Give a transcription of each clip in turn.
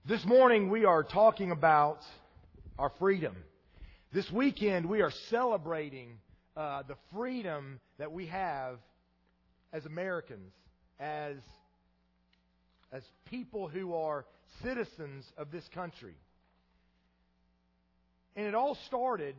This morning we are talking about our freedom. This weekend we are celebrating the freedom that we have as Americans, as people who are citizens of this country. And it all started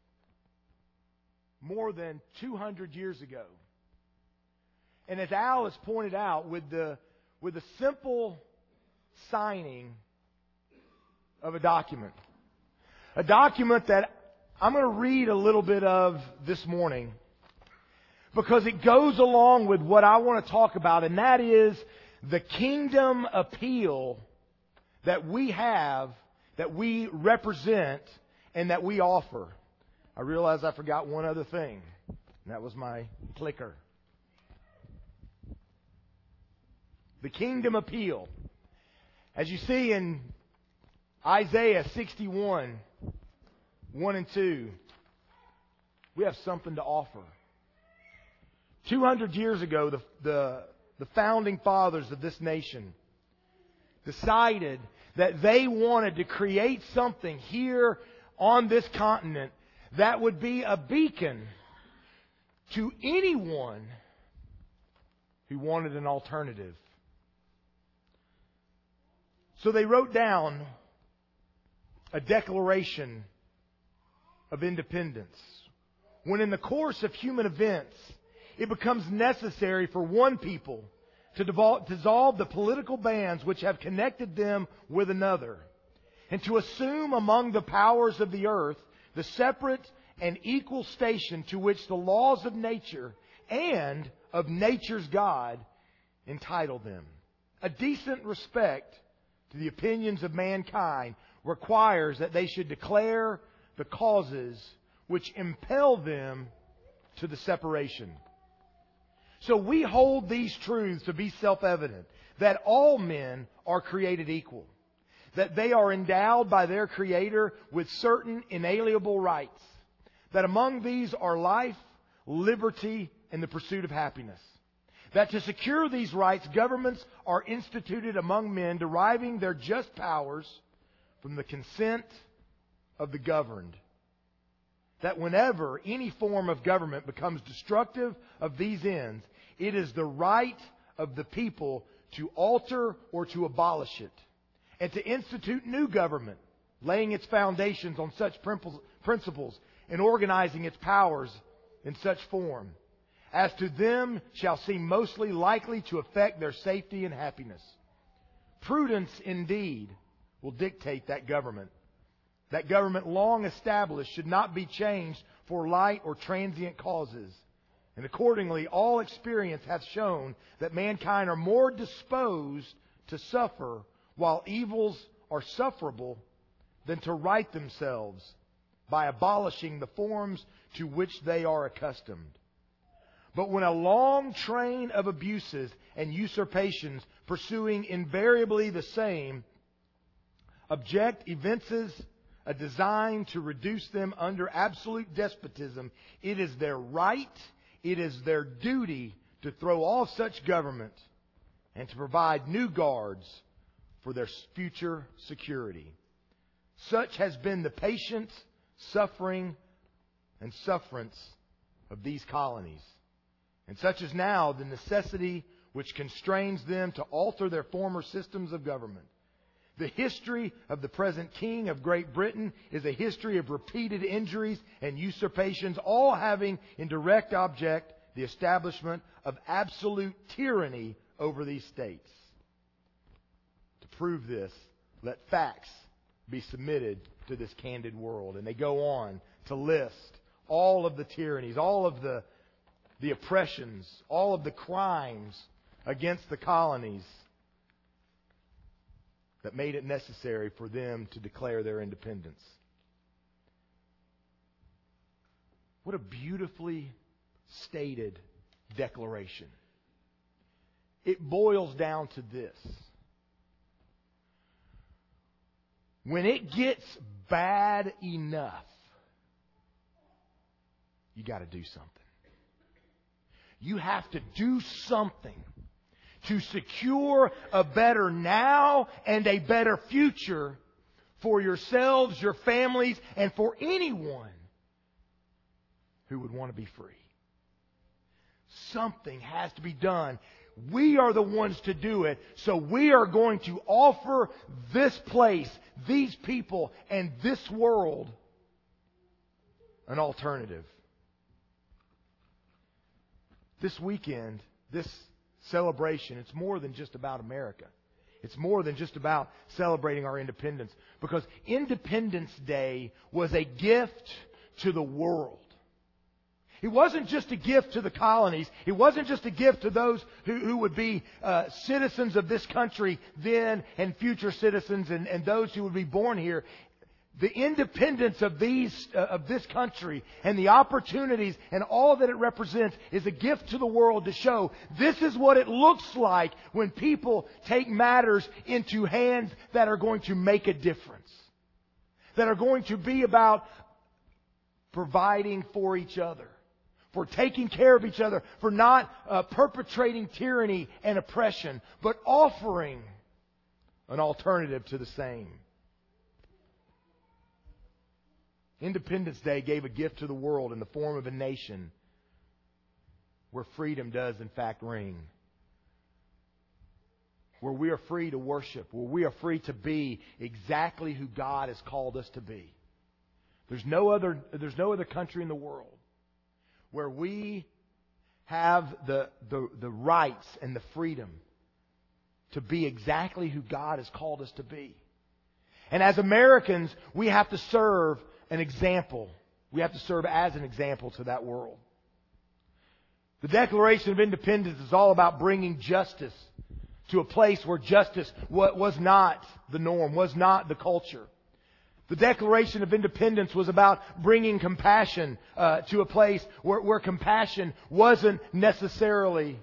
more than 200 years ago. And as Al has pointed out, with the simple signing of a document that I'm going to read a little bit of this morning, because it goes along with what I want to talk about, and that is the kingdom appeal that we have, that we represent, and that we offer. I realize I forgot one other thing, and that was my clicker. The kingdom appeal. As you see in Isaiah 61, 1 and 2, we have something to offer. 200 years ago, the founding fathers of this nation decided that they wanted to create something here on this continent that would be a beacon to anyone who wanted an alternative. So they wrote down a declaration of independence. When in the course of human events, it becomes necessary for one people to dissolve the political bands which have connected them with another, and to assume among the powers of the earth the separate and equal station to which the laws of nature and of nature's God entitle them. A decent respect to the opinions of mankind requires that they should declare the causes which impel them to the separation. So we hold these truths to be self-evident, that all men are created equal, that they are endowed by their Creator with certain inalienable rights, that among these are life, liberty, and the pursuit of happiness. That to secure these rights, governments are instituted among men, deriving their just powers from the consent of the governed. That whenever any form of government becomes destructive of these ends, it is the right of the people to alter or to abolish it, and to institute new government, laying its foundations on such principles and organizing its powers in such form as to them shall seem mostly likely to affect their safety and happiness. Prudence indeed will dictate that government. That government long established should not be changed for light or transient causes. And accordingly, all experience hath shown that mankind are more disposed to suffer while evils are sufferable than to right themselves by abolishing the forms to which they are accustomed. But when a long train of abuses and usurpations, pursuing invariably the same object, evinces a design to reduce them under absolute despotism, it is their right, it is their duty to throw off such government and to provide new guards for their future security. Such has been the patient suffering and sufferance of these colonies. And such is now the necessity which constrains them to alter their former systems of government. The history of the present King of Great Britain is a history of repeated injuries and usurpations, all having in direct object the establishment of absolute tyranny over these states. To prove this, let facts be submitted to this candid world. And they go on to list all of the tyrannies, all of the oppressions, all of the crimes against the colonies that made it necessary for them to declare their independence. What a beautifully stated declaration. It boils down to this. When it gets bad enough, you got to do something. You have to do something to secure a better now and a better future for yourselves, your families, and for anyone who would want to be free. Something has to be done. We are the ones to do it, so we are going to offer this place, these people, and this world an alternative. This weekend, this celebration, it's more than just about America. It's more than just about celebrating our independence. Because Independence Day was a gift to the world. It wasn't just a gift to the colonies. It wasn't just a gift to those who would be citizens of this country then and future citizens and those who would be born here. The independence of this country and the opportunities and all that it represents is a gift to the world to show this is what it looks like when people take matters into hands that are going to make a difference. That are going to be about providing for each other. For taking care of each other, for not perpetrating tyranny and oppression, but offering an alternative to the same. Independence Day gave a gift to the world in the form of a nation where freedom does in fact reign. Where we are free to worship, where we are free to be exactly who God has called us to be. There's no other country in the world where we have the rights and the freedom to be exactly who God has called us to be. And as Americans, we have to serve an example. We have to serve as an example to that world. The Declaration of Independence is all about bringing justice to a place where justice was not the norm, was not the culture. The Declaration of Independence was about bringing compassion to a place where compassion wasn't necessarily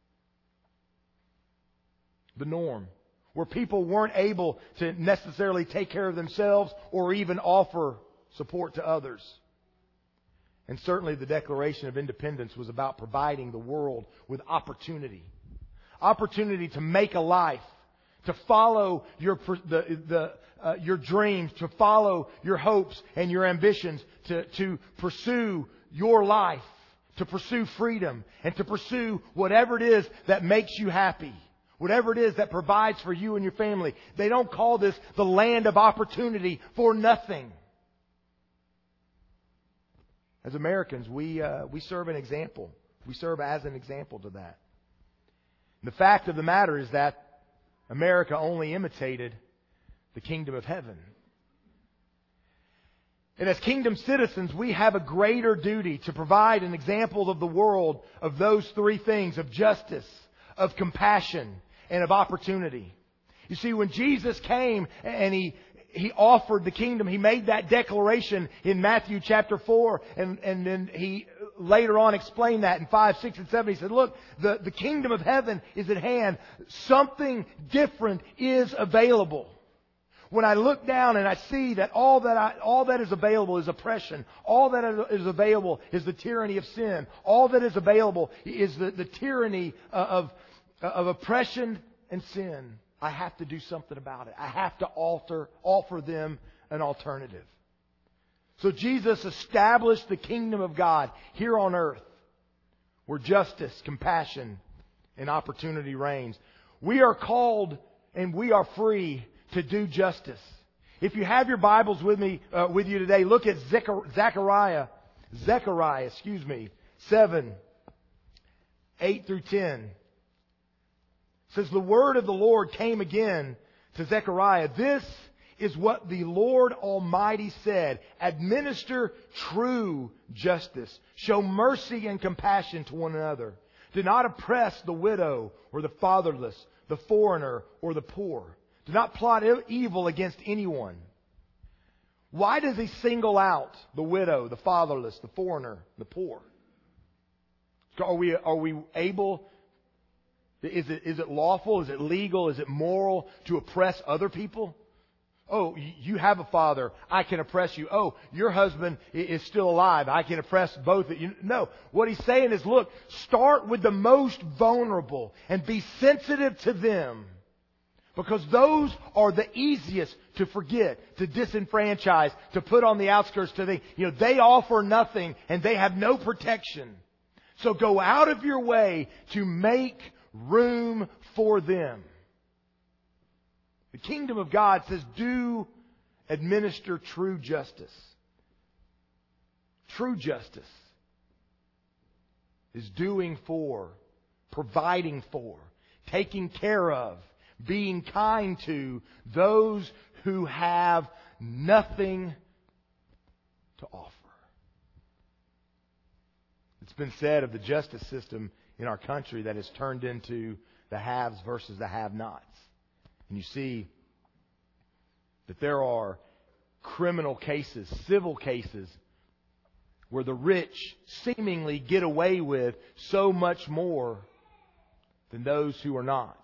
the norm. Where people weren't able to necessarily take care of themselves or even offer support to others. And certainly the Declaration of Independence was about providing the world with opportunity. Opportunity to make a life. To follow your dreams, to follow your hopes and your ambitions, to pursue your life, to pursue freedom, and to pursue whatever it is that makes you happy, whatever it is that provides for you and your family. They don't call this the land of opportunity for nothing. As Americans, we serve an example. We serve as an example to that. And the fact of the matter is that America only imitated the kingdom of heaven. And as kingdom citizens, we have a greater duty to provide an example of the world of those three things, of justice, of compassion, and of opportunity. You see, when Jesus came and He offered the kingdom, He made that declaration in Matthew chapter 4, and then He later on explained that in 5, 6, and 7. He said, look, the kingdom of heaven is at hand. Something different is available. When I look down and I see that all that is available is oppression, all that is available is the tyranny of sin, all that is available is the tyranny of oppression and sin, I have to do something about it. I have to offer them an alternative. So Jesus established the kingdom of God here on earth, where justice, compassion, and opportunity reigns. We are called and we are free to do justice. If you have your Bibles with you today, look at Zechariah 7, 8 through 10. It says, the word of the Lord came again to Zechariah. This is what the Lord Almighty said. Administer true justice. Show mercy and compassion to one another. Do not oppress the widow or the fatherless, the foreigner or the poor. Do not plot evil against anyone. Why does He single out the widow, the fatherless, the foreigner, the poor? Are we able? Is it lawful? Is it legal? Is it moral to oppress other people? Oh, you have a father. I can oppress you. Oh, your husband is still alive. I can oppress both of you. No. What he's saying is, look, start with the most vulnerable and be sensitive to them. Because those are the easiest to forget, to disenfranchise, to put on the outskirts, they offer nothing and they have no protection. So go out of your way to make room for them. The kingdom of God says, administer true justice. True justice is doing for, providing for, taking care of, being kind to those who have nothing to offer. It's been said of the justice system in our country that has turned into the haves versus the have-nots. And you see that there are criminal cases, civil cases, where the rich seemingly get away with so much more than those who are not.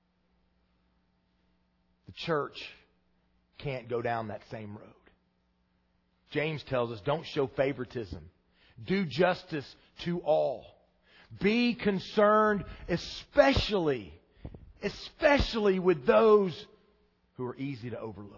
The church can't go down that same road. James tells us, don't show favoritism. Do justice to all. Be concerned especially with those who are easy to overlook.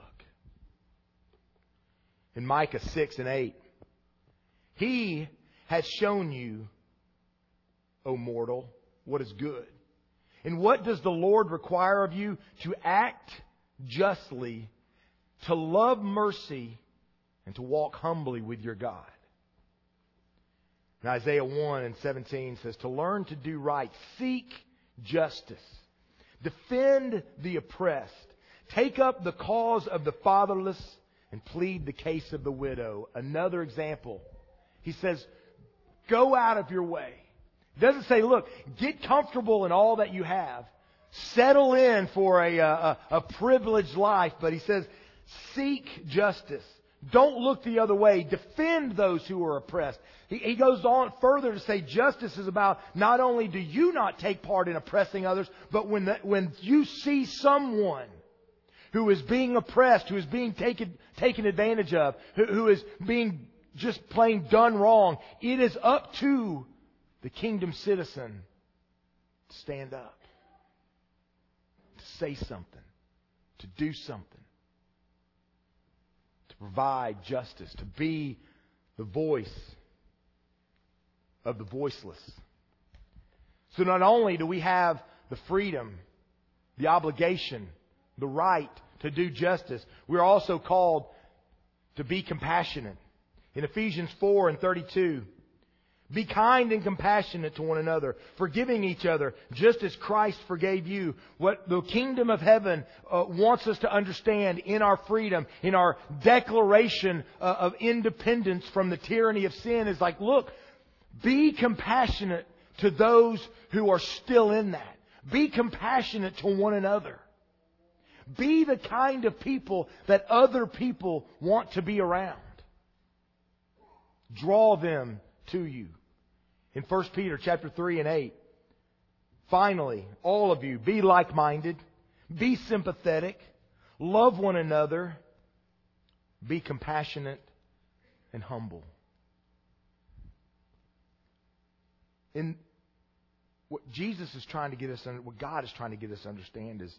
In Micah 6 and 8, He has shown you, O mortal, what is good. And what does the Lord require of you? To act justly, to love mercy, and to walk humbly with your God. And Isaiah 1 and 17 says, to learn to do right, seek justice, defend the oppressed, take up the cause of the fatherless, and plead the case of the widow. Another example. He says, go out of your way. It doesn't say, look, get comfortable in all that you have. Settle in for a privileged life. But he says, seek justice. Don't look the other way. Defend those who are oppressed. He goes on further to say justice is about not only do you not take part in oppressing others, but when you see someone who is being oppressed, who is being taken advantage of, who is being just plain done wrong, it is up to the kingdom citizen to stand up, to say something, to do something, to provide justice, to be the voice of the voiceless. So not only do we have the freedom, the obligation, the right to do justice, we're also called to be compassionate. In Ephesians 4 and 32, be kind and compassionate to one another, forgiving each other, just as Christ forgave you. What the kingdom of heaven wants us to understand in our freedom, in our declaration of independence from the tyranny of sin is like, look, be compassionate to those who are still in that. Be compassionate to one another. Be the kind of people that other people want to be around. Draw them to you. In 1 Peter chapter 3 and 8, finally, all of you, be like-minded, be sympathetic, love one another, be compassionate and humble. And what Jesus is trying to get us, what God is trying to get us to understand is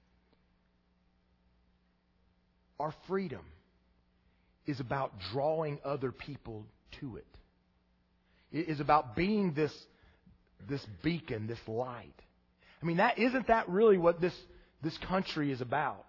our freedom is about drawing other people to it. It is about being this beacon, this light. I mean, isn't that really what this country is about?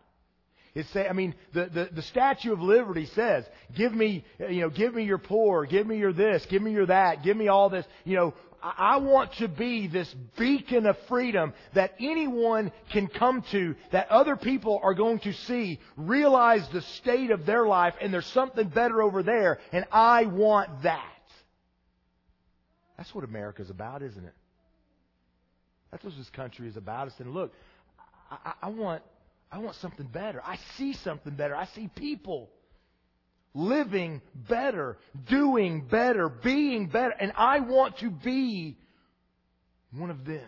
The Statue of Liberty says, give me your poor, give me your this, give me your that, give me all this. I want to be this beacon of freedom that anyone can come to, that other people are going to see, realize the state of their life, and there's something better over there, and I want that. That's what America's about, isn't it? That's what this country is about. It's saying, look, I want something better. I see something better. I see people living better, doing better, being better. And I want to be one of them.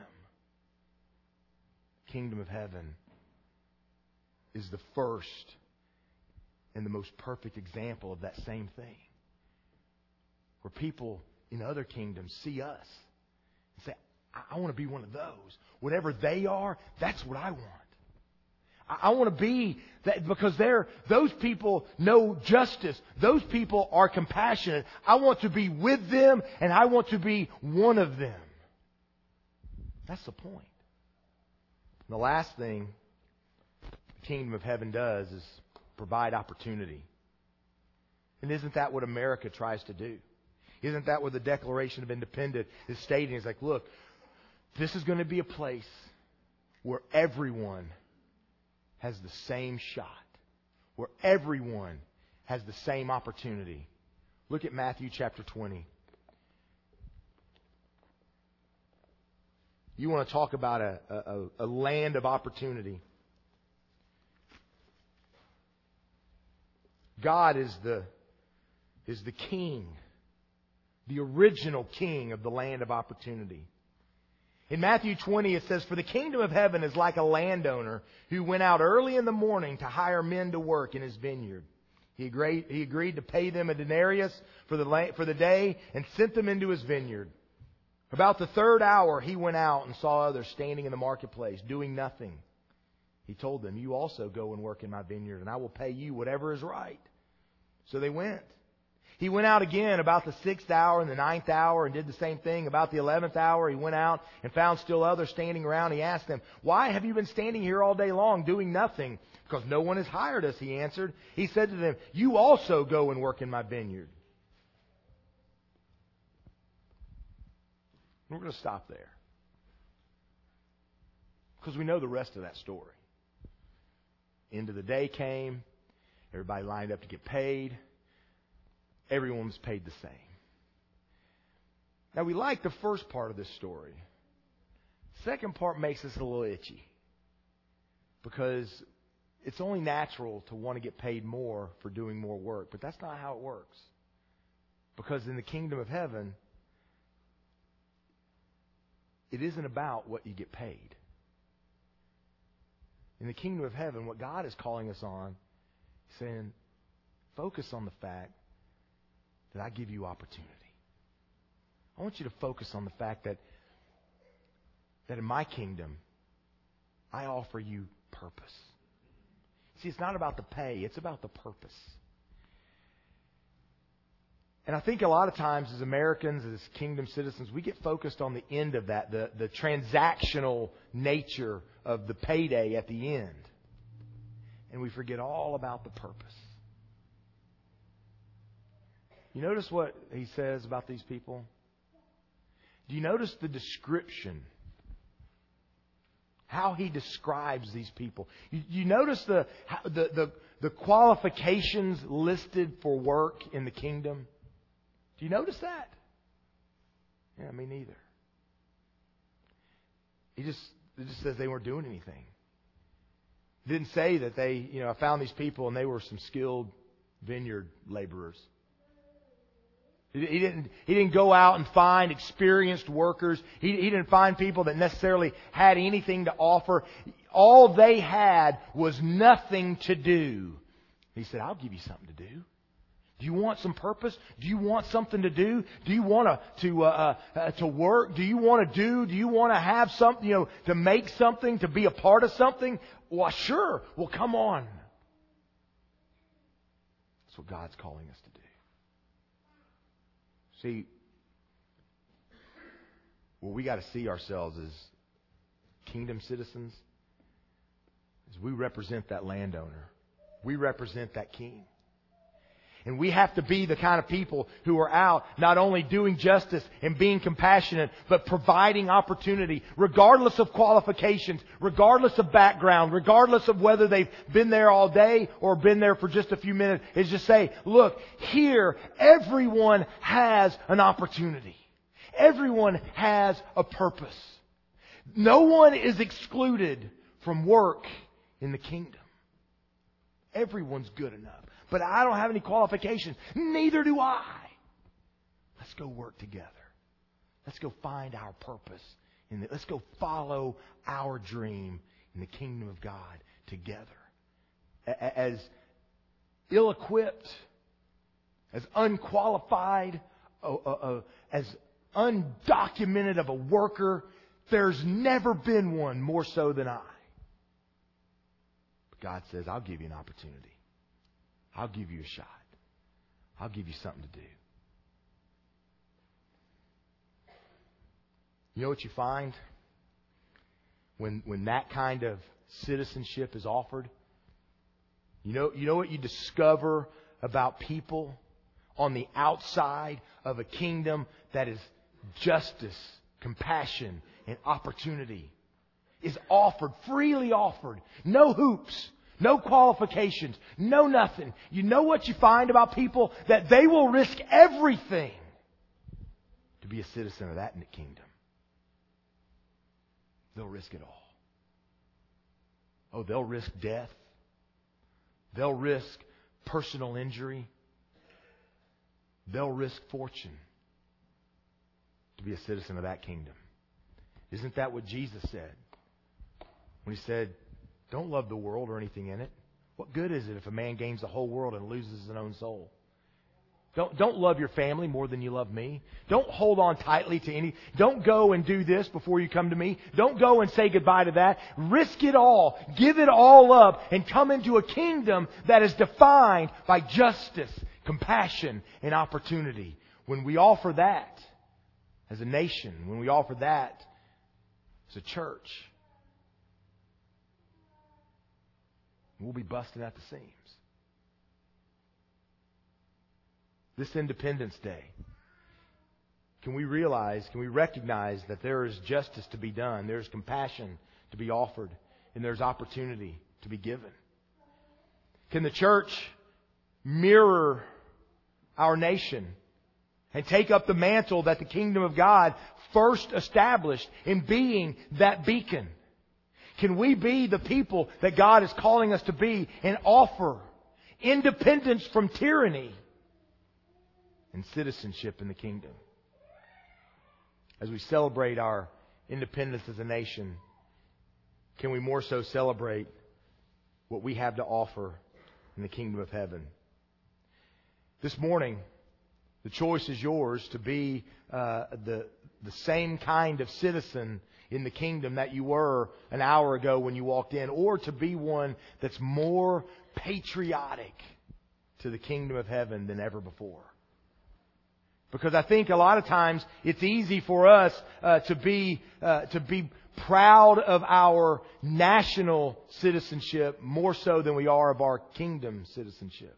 Kingdom of heaven is the first and the most perfect example of that same thing. Where people in other kingdoms see us and say, I want to be one of those. Whatever they are, that's what I want. I want to be that because those people know justice. Those people are compassionate. I want to be with them and I want to be one of them. That's the point. And the last thing the kingdom of heaven does is provide opportunity. And isn't that what America tries to do? Isn't that what the Declaration of Independence is stating? It's like, look, this is going to be a place where everyone has the same shot, where everyone has the same opportunity. Look at Matthew chapter 20. You want to talk about a land of opportunity. God is the king, the original king of the land of opportunity. In Matthew 20 it says, "For the kingdom of heaven is like a landowner who went out early in the morning to hire men to work in his vineyard. He agreed to pay them a denarius for the day and sent them into his vineyard. About the third hour he went out and saw others standing in the marketplace doing nothing. He told them, 'You also go and work in my vineyard, and I will pay you whatever is right.' So they went. He went out again about the 6th hour and the 9th hour and did the same thing. About the 11th hour he went out and found still others standing around. He asked them, 'Why have you been standing here all day long doing nothing?' 'Because no one has hired us,' he answered. He said to them, 'You also go and work in my vineyard.'" We're going to stop there, because we know the rest of that story. End of the day came. Everybody lined up to get paid. Everyone was paid the same. Now, we like the first part of this story. Second part makes us a little itchy, because it's only natural to want to get paid more for doing more work. But that's not how it works. Because in the kingdom of heaven, it isn't about what you get paid. In the kingdom of heaven, what God is calling us on, saying, focus on the fact that I give you opportunity. I want you to focus on the fact that in my kingdom, I offer you purpose. See, it's not about the pay, it's about the purpose. And I think a lot of times as Americans, as kingdom citizens, we get focused on the end of that, the transactional nature of the payday at the end. And we forget all about the purpose. You notice what he says about these people? Do you notice the description? How he describes these people. You notice the qualifications listed for work in the kingdom? Do you notice that? Yeah, me neither. It just says they weren't doing anything. It didn't say that they, I found these people and they were some skilled vineyard laborers. He didn't go out and find experienced workers. He didn't find people that necessarily had anything to offer. All they had was nothing to do. He said, "I'll give you something to do. Do you want some purpose? Do you want something to do? Do you want to work? Do you want to do? Do you want to have something, to make something, to be a part of something? Well, sure. Well, come on." That's what God's calling us to do. See, what we got to see ourselves as kingdom citizens is we represent that landowner. We represent that king. And we have to be the kind of people who are out not only doing justice and being compassionate, but providing opportunity, regardless of qualifications, regardless of background, regardless of whether they've been there all day or been there for just a few minutes. Is just say, look, here, everyone has an opportunity. Everyone has a purpose. No one is excluded from work in the kingdom. Everyone's good enough. But I don't have any qualifications. Neither do I. Let's go work together. Let's go find our purpose. Let's go follow our dream in the kingdom of God together. As ill-equipped, as unqualified, as undocumented of a worker. There's never been one more so than I. But God says, I'll give you an opportunity. I'll give you a shot. I'll give you something to do. You know what you find when that kind of citizenship is offered? You know what you discover about people on the outside of a kingdom that is justice, compassion, and opportunity is offered, freely offered. No hoops, no qualifications, no nothing. You know what you find about people? That they will risk everything to be a citizen of that kingdom. They'll risk it all. Oh, they'll risk death. They'll risk personal injury. They'll risk fortune to be a citizen of that kingdom. Isn't that what Jesus said? When He said, don't love the world or anything in it. What good is it if a man gains the whole world and loses his own soul? Don't love your family more than you love me. Don't hold on tightly to any. Don't go and do this before you come to me. Don't go and say goodbye to that. Risk it all. Give it all up and come into a kingdom that is defined by justice, compassion, and opportunity. When we offer that as a nation, when we offer that as a church, we'll be busting at the seams. This Independence Day, can we recognize that there is justice to be done, there's compassion to be offered, and there's opportunity to be given? Can the church mirror our nation and take up the mantle that the kingdom of God first established in being that beacon? Can we be the people that God is calling us to be and offer independence from tyranny and citizenship in the kingdom? As we celebrate our independence as a nation, can we more so celebrate what we have to offer in the kingdom of heaven? This morning, the choice is yours to be the same kind of citizen in the kingdom that you were an hour ago when you walked in, or to be one that's more patriotic to the kingdom of heaven than ever before. Because I think a lot of times it's easy for us to be proud of our national citizenship more so than we are of our kingdom citizenship.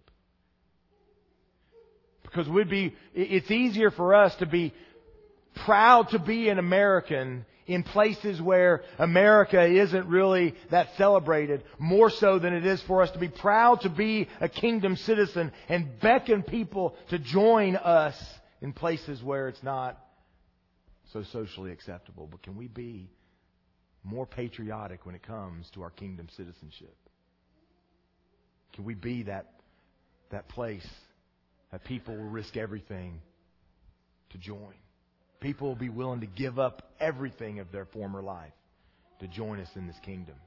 Because it's easier for us to be proud to be an American in places where America isn't really that celebrated, more so than it is for us to be proud to be a kingdom citizen and beckon people to join us in places where it's not so socially acceptable. But can we be more patriotic when it comes to our kingdom citizenship? Can we be that place that people will risk everything to join? People will be willing to give up everything of their former life to join us in this kingdom.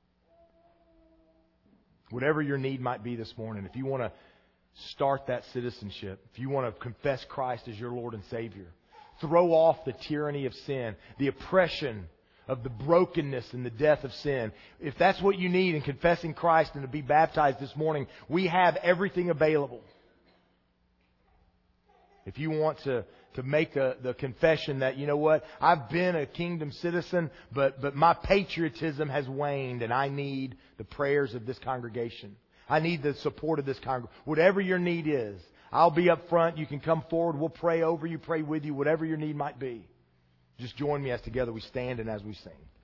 Whatever your need might be this morning, if you want to start that citizenship, if you want to confess Christ as your Lord and Savior, throw off the tyranny of sin, the oppression of the brokenness and the death of sin. If that's what you need in confessing Christ and to be baptized this morning, we have everything available. If you want to make the confession that, you know what, I've been a kingdom citizen, but my patriotism has waned and I need the prayers of this congregation. I need the support of this congregation. Whatever your need is, I'll be up front. You can come forward. We'll pray over you, pray with you, whatever your need might be. Just join me as together we stand and as we sing.